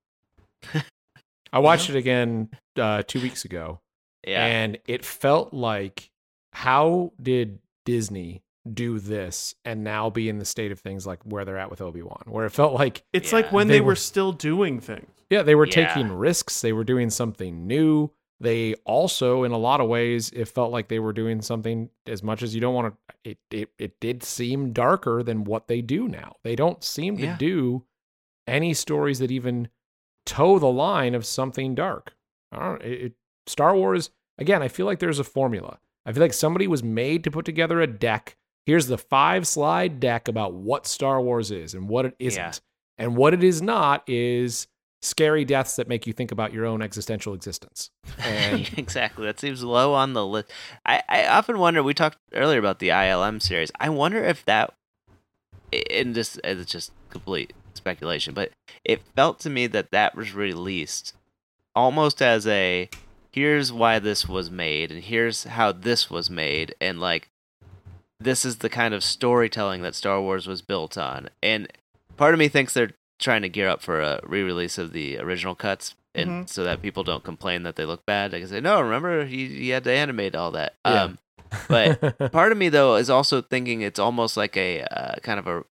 I watched it again 2 weeks ago. Yeah. And it felt like, how did Disney do this and now be in the state of things like where they're at with Obi-Wan? Where it felt like it's like when they were still doing things. Yeah, they were taking risks. They were doing something new. They also, in a lot of ways, it felt like they were doing something, as much as you don't want to, it did seem darker than what they do now. They don't seem to do any stories that even toe the line of something dark. I don't. Star Wars, again, I feel like there's a formula. I feel like somebody was made to put together a deck. Here's the 5-slide deck about what Star Wars is and what it isn't. Yeah. And what it is not is scary deaths that make you think about your own existential existence. And exactly. That seems low on the list. I often wonder, we talked earlier about the ILM series. I wonder if that, and this is just complete speculation, but it felt to me that was released almost as a, here's why this was made, and here's how this was made, and like, this is the kind of storytelling that Star Wars was built on. And part of me thinks they're trying to gear up for a re-release of the original cuts, and so that people don't complain that they look bad. They can say, no, remember, he had to animate all that. Yeah. But part of me, though, is also thinking it's almost like a kind of a,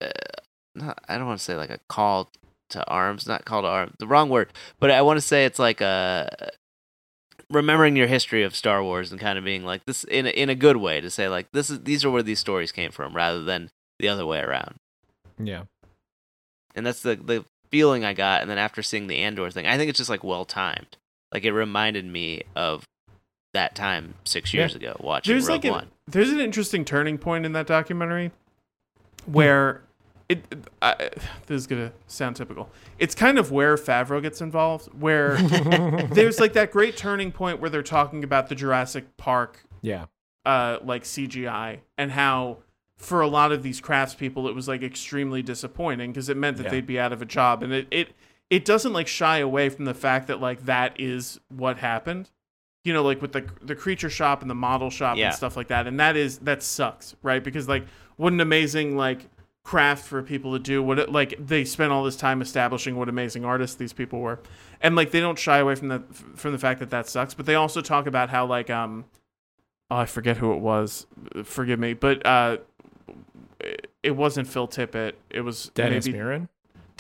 I don't want to say like a call to arms, not call to arms, the wrong word, but I want to say it's like a remembering your history of Star Wars and kind of being like this in a good way, to say like these are where these stories came from, rather than the other way around. Yeah. And that's the feeling I got. And then after seeing the Andor thing, I think it's just like well timed. Like it reminded me of that time 6 years ago watching Rogue One. There's an interesting turning point in that documentary where this is gonna sound typical. It's kind of where Favreau gets involved, where there's like that great turning point where they're talking about the Jurassic Park, like CGI, and how for a lot of these craftspeople it was like extremely disappointing because it meant that they'd be out of a job, and it doesn't like shy away from the fact that like that is what happened, like with the creature shop and the model shop and stuff like that, and that sucks, right? Because like what an amazing like craft for people to do, they spent all this time establishing what amazing artists these people were, and like they don't shy away from the fact that sucks. But they also talk about how like I forget who it was, forgive me, but it wasn't Phil Tippett, it was Dennis Muren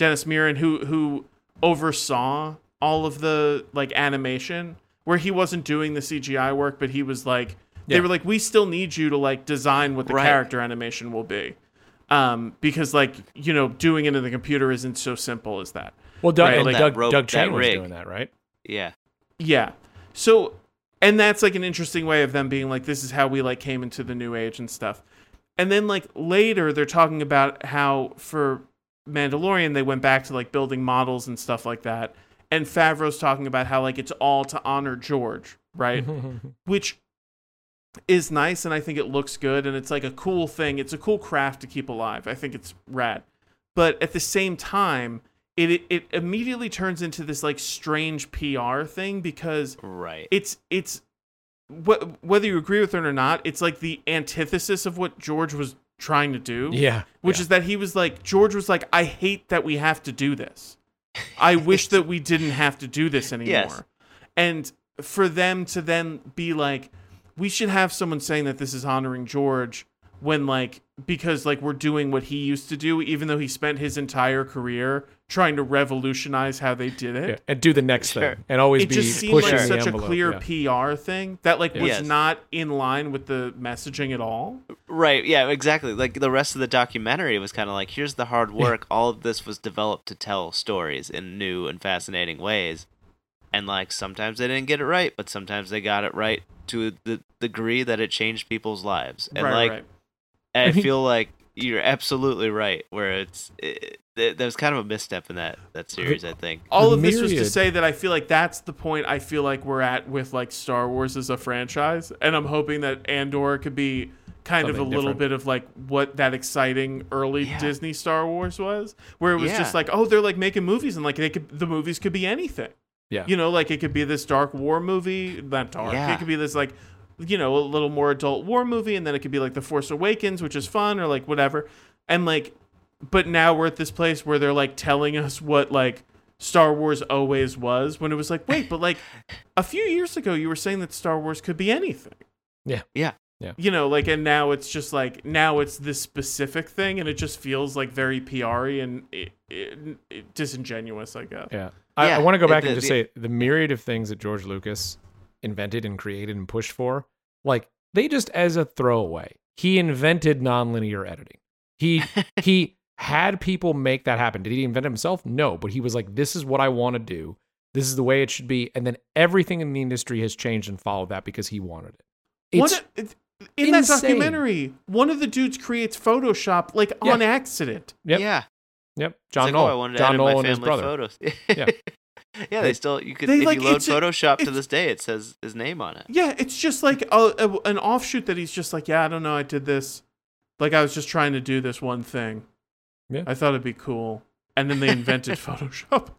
who oversaw all of the like animation, where he wasn't doing the CGI work, but he was like they were like, we still need you to like design what the character animation will be. Because like, doing it in the computer isn't so simple as that. Well, Doug Chiang was doing that, right? Yeah. Yeah. So, and that's like an interesting way of them being like, this is how we like came into the new age and stuff. And then like later they're talking about how for Mandalorian, they went back to like building models and stuff like that. And Favreau's talking about how like it's all to honor George, right? Which is nice, and I think it looks good, and it's like a cool thing. It's a cool craft to keep alive. I think it's rad. But at the same time, it immediately turns into this like strange PR thing, because it's whether you agree with it or not, it's like the antithesis of what George was trying to do. Yeah. Which is that he was like, George was like, I hate that we have to do this. I wish that we didn't have to do this anymore. Yes. And for them to then be like, we should have someone saying that this is honoring George, when like, because like we're doing what he used to do, even though he spent his entire career trying to revolutionize how they did it. And do the next thing. And always be pushing the envelope. It just seemed like such a clear PR thing that like was not in line with the messaging at all. Right. Yeah, exactly. Like the rest of the documentary was kind of like, here's the hard work. All of this was developed to tell stories in new and fascinating ways. And like sometimes they didn't get it right, but sometimes they got it right to the degree that it changed people's lives. And right. I feel like you're absolutely right. Where there's kind of a misstep in that series. I think all of this was to say that I feel like that's the point I feel like we're at with like Star Wars as a franchise, and I'm hoping that Andor could be kind Something of a little different. bit of like what that exciting early Disney Star Wars was, where it was Yeah. just like, oh, they're like making movies, and like the movies could be anything. Yeah. You know, like it could be this dark war movie, not dark. Yeah. It could be this like, you know, a little more adult war movie, and then it could be like The Force Awakens, which is fun, or like whatever. And like, but now we're at this place where they're like telling us what like Star Wars always was, when it was like, wait, but like a few years ago you were saying that Star Wars could be anything. Yeah. You know, like, and now it's just like, now it's this specific thing, and it just feels like very PR-y and disingenuous, I guess. Yeah. I want to go back and just the- say the myriad of things that George Lucas invented and created and pushed for, like they just as a throwaway, he invented nonlinear editing. He had people make that happen. Did he invent it himself? No, but he was like, this is what I want to do. This is the way it should be. And then everything in the industry has changed and followed that because he wanted it. It's in that insane. documentary, one of the dudes creates Photoshop like on accident. Yep. Yeah. Yep. It's John like, Knoll. I wanted to John edit Knoll my and his family brother. photos. Yeah. Yeah, they still if They, you like, load it's Photoshop to it's- this day, it says his name on it. Yeah, it's just like an offshoot that he's just like, yeah, I don't know, I did this. Like, I was just trying to do this one thing. Yeah. I thought it'd be cool. And then they invented Photoshop.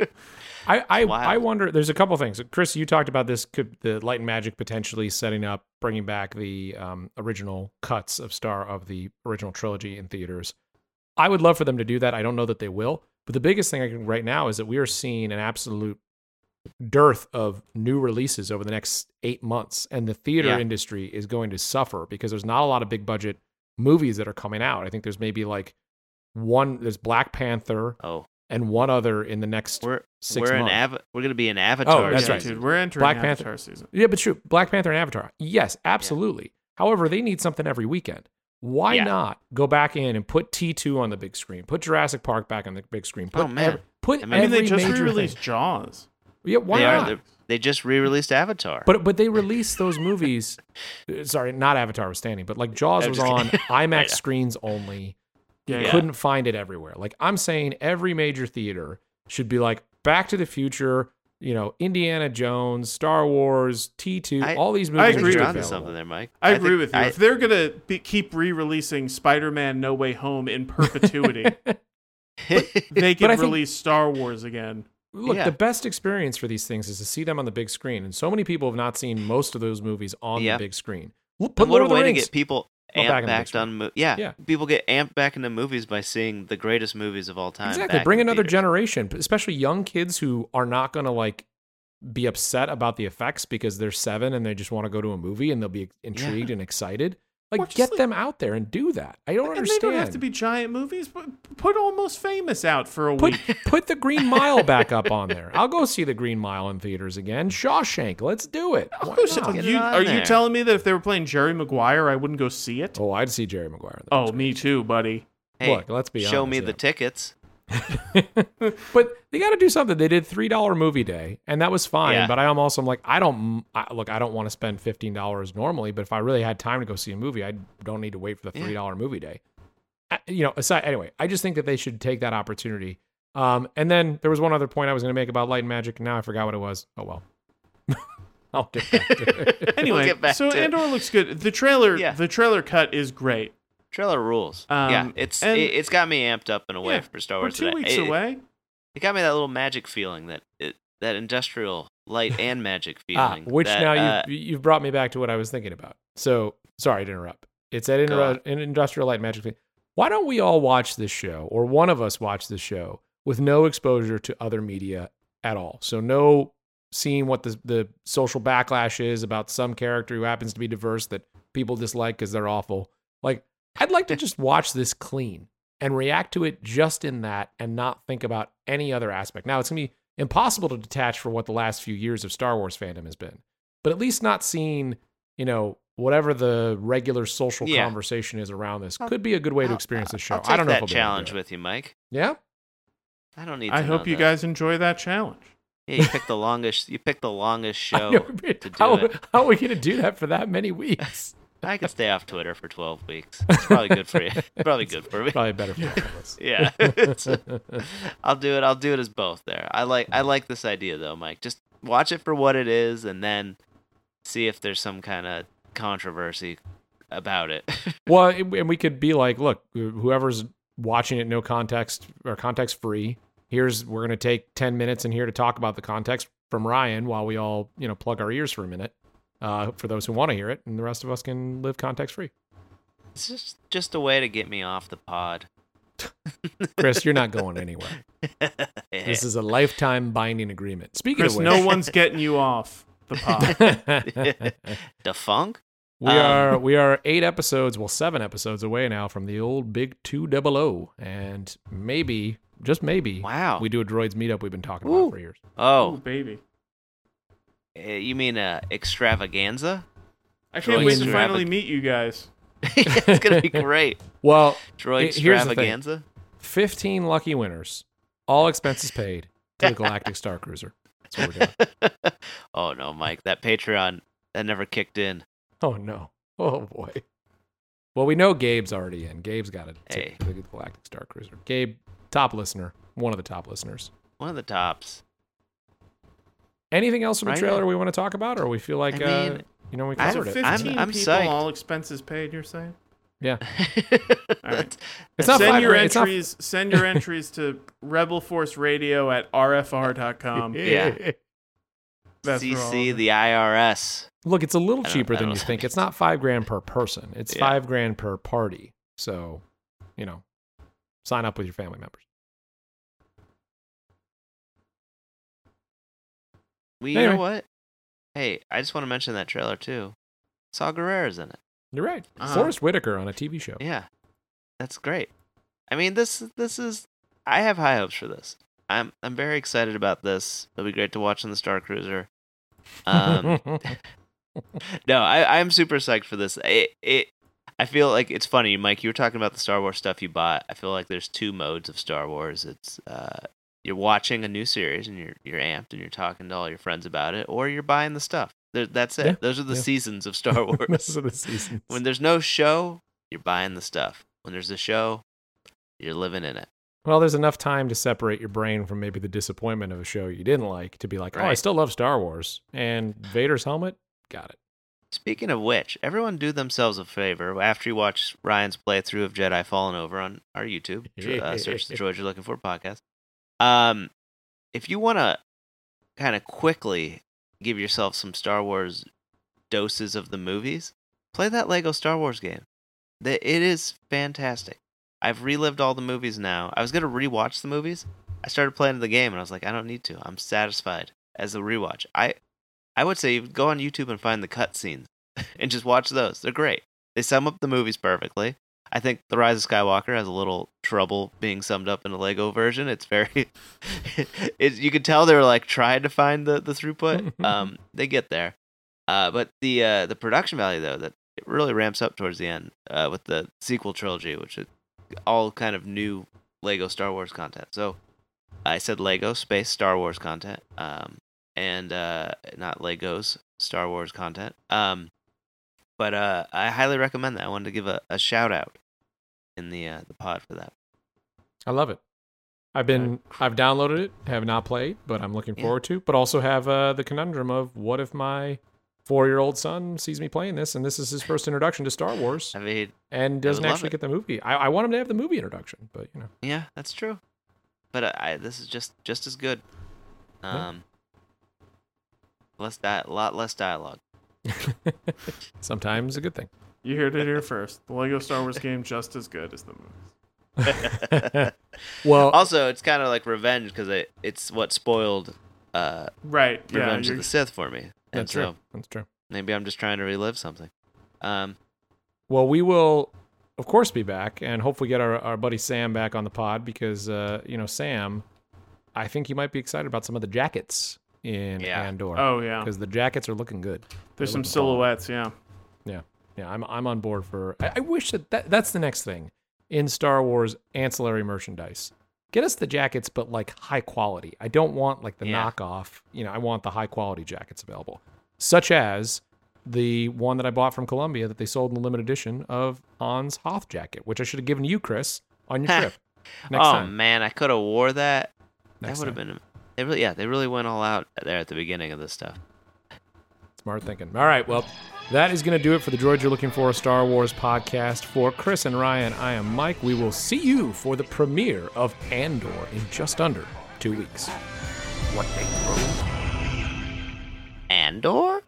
I wonder, there's a couple things. Chris, you talked about this, the Light and Magic potentially setting up, bringing back the original cuts of the original trilogy in theaters. I would love for them to do that. I don't know that they will. But the biggest thing I can right now is that we are seeing an absolute dearth of new releases over the next 8 months. And the theater industry is going to suffer because there's not a lot of big budget movies that are coming out. I think there's maybe like there's Black Panther and one other in the next 6 months. We're going to be in Avatar. Oh, that's right. Dude, we're entering Black Avatar Panther season. Yeah, but true. Black Panther and Avatar. Yes, absolutely. However, they need something every weekend. Why not go back in and put T2 on the big screen? Put Jurassic Park back on the big screen. Put they just re-released Jaws. Yeah, why not? They just re-released Avatar. But they released those movies. Sorry, not Avatar was standing, but like Jaws was on IMAX screens only. You couldn't find it everywhere. Like I'm saying, every major theater should be like Back to the Future, Indiana Jones, Star Wars, T2, all these movies. I agree are with you. Something there, Mike. I agree with you. If they're gonna keep re-releasing Spider-Man: No Way Home in perpetuity, they can release Star Wars again. Look, the best experience for these things is to see them on the big screen, and so many people have not seen most of those movies on the big screen. Put what a way to get people amped back on people get amped back into movies by seeing the greatest movies of all time. Exactly. Bring another generation, especially young kids who are not going to like be upset about the effects because they're 7 and they just want to go to a movie and they'll be intrigued and excited. Like, get them out there and do that. I don't understand. They don't have to be giant movies, but put Almost Famous out for a week. Put The Green Mile back up on there. I'll go see The Green Mile in theaters again. Shawshank, let's do it. Are you telling me that if they were playing Jerry Maguire, I wouldn't go see it? Oh, I'd see Jerry Maguire. Oh, me too, buddy. Hey, look, let's be honest. Show me the tickets. But they got to do something. They did $3 movie day, and that was fine. But I'm like, I don't want to spend $15 normally. But if I really had time to go see a movie, I don't need to wait for the $3 movie day. Anyway, I just think that they should take that opportunity. And then there was one other point I was going to make about Light and Magic, and now I forgot what it was. Oh well. I'll get back to it. Anyway, so Andor looks good. The trailer cut is great. Trailer rules. It's got me amped up in a way for Star Wars. We're 2 weeks away. It got me that little magic feeling, that industrial light and magic feeling. You've brought me back to what I was thinking about. So sorry to interrupt. It's that an industrial light magic thing. Why don't we all watch this show, or one of us watch this show, with no exposure to other media at all? So no seeing what the social backlash is about some character who happens to be diverse that people dislike because they're awful. Like, I'd like to just watch this clean and react to it just in that and not think about any other aspect. Now, it's going to be impossible to detach from what the last few years of Star Wars fandom has been, but at least not seeing, whatever the regular social conversation is around this could be a good way to experience the show. I'll take I don't know that if challenge with you, Mike. Yeah? I don't need. I hope you guys enjoy that challenge. Yeah, you picked the longest. You picked the longest show know, to do how it. are we going to do that for that many weeks? I could stay off Twitter for 12 weeks. It's probably good for you. Probably good for me. Probably better for all of us. Yeah. I'll do it. I'll do it as both there. I like this idea though, Mike. Just watch it for what it is and then see if there's some kind of controversy about it. Well, and we could be like, look, whoever's watching it no context or context free, we're going to take 10 minutes in here to talk about the context from Ryan while we all, plug our ears for a minute. For those who want to hear it, and the rest of us can live context free. It's just a way to get me off the pod. Chris, you're not going anywhere. This is a lifetime binding agreement. Speaking Chris, of which, no one's getting you off the pod. The funk? we are 8 episodes, 7 episodes away now from the old big 200, and maybe, just maybe, Wow. we do a Droids meetup we've been talking about for years. Oh, Oh, baby. you mean extravaganza? I can't Droid wait to Extravaganza. finally meet you guys. It's gonna be great. Well, Droid here's the thing. extravaganza. 15 lucky winners, all expenses paid, to the Galactic Star Cruiser. That's what we're doing. Oh no, Mike, that Patreon that never kicked in. Oh, no. Oh, boy. Well, we know Gabe's already in. Gabe's got a Hey. ticket to the Galactic Star Cruiser. Gabe, top listener. One of the top listeners. One of the tops. Anything else from the Right. trailer we want to talk about? Or we feel like, I mean, we I- covered So it? 15 I'm people, psyched. all expenses paid, you're saying? Yeah. All right. It's not Send five your grand. It's not- entries. Send your entries to rebelforceradio@rfr.com. Yeah. That's for all CC of it. the IRS. Look, it's a little I don't- cheaper I than don't you know. think. It's not $5,000 per person. It's Yeah. $5,000 per party. So, sign up with your family members. Well, you Anyway. know what? Hey, I just want to mention that trailer too. Saw Gerrera's in it. You're right. Uh-huh. Forrest Whitaker on a TV show. Yeah, that's great. I mean, this is. I have high hopes for this. I'm very excited about this. It'll be great to watch on the Star Cruiser. No, I'm super psyched for this. I feel like it's funny, Mike. You were talking about the Star Wars stuff you bought. I feel like there's 2 modes of Star Wars. It's you're watching a new series and you're amped and you're talking to all your friends about it, or you're buying the stuff. That's it. Yeah, Those are the yeah. seasons of Star Wars. Those are the seasons. When there's no show, you're buying the stuff. When there's a show, you're living in it. Well, there's enough time to separate your brain from maybe the disappointment of a show you didn't like to be like, oh, I Right. still love Star Wars. And Vader's helmet, got it. Speaking of which, everyone do themselves a favor after you watch Ryan's playthrough of Jedi Fallen Over on our YouTube. Search the Droids You're Looking For podcast. If you want to kind of quickly give yourself some Star Wars doses of the movies, play that Lego Star Wars game. It is fantastic. I've relived all the movies now. I was going to rewatch the movies. I started playing the game and I was like, I don't need to. I'm satisfied as a rewatch. I would say go on YouTube and find the cutscenes and just watch those. They're great. They sum up the movies perfectly. I think The Rise of Skywalker has a little trouble being summed up in a Lego version. It's very, you can tell they were like trying to find the throughput. They get there, but the production value though, that it really ramps up towards the end with the sequel trilogy, which is all kind of new Lego Star Wars content. So I said Lego space Star Wars content, and not Legos Star Wars content. But I highly recommend that. I wanted to give a shout out in the pod for that. I love it. I've downloaded it, have not played, but I'm looking forward to. But also have the conundrum of what if my 4-year-old son sees me playing this, and this is his first introduction to Star Wars, I mean, and doesn't love actually it. get the movie. I want him to have the movie introduction, but yeah, that's true. But this is just as good. Yeah. A lot less dialogue. sometimes a good thing. You heard it here first. The Lego Star Wars game just as good as the movies. Well, Also, it's kind of like revenge because it's what spoiled Right. Yeah. Revenge of the Sith for me. And that's so true. That's true. maybe I'm just trying to relive something. Well, we will, of course, be back and hopefully get our buddy Sam back on the pod because, Sam, I think he might be excited about some of the jackets in Andor. Oh yeah. Because the jackets are looking good. There's They're some looking silhouettes. Yeah. Yeah, I'm on board for. I wish that's the next thing in Star Wars ancillary merchandise. get us the jackets, but like high quality. I don't want like the Yeah. knockoff. I want the high quality jackets available, such as the one that I bought from Columbia that they sold in the limited edition of Hans Hoth jacket, which I should have given you, Chris, on your trip. Next Oh time. man, I could have wore that. Next That would have time. been. They really went all out there at the beginning of this stuff. Smart thinking. All right, well, that is going to do it for the Droids You're Looking For, a Star Wars podcast. For Chris and Ryan, I am Mike. We will see you for the premiere of Andor in just under 2 weeks. Andor?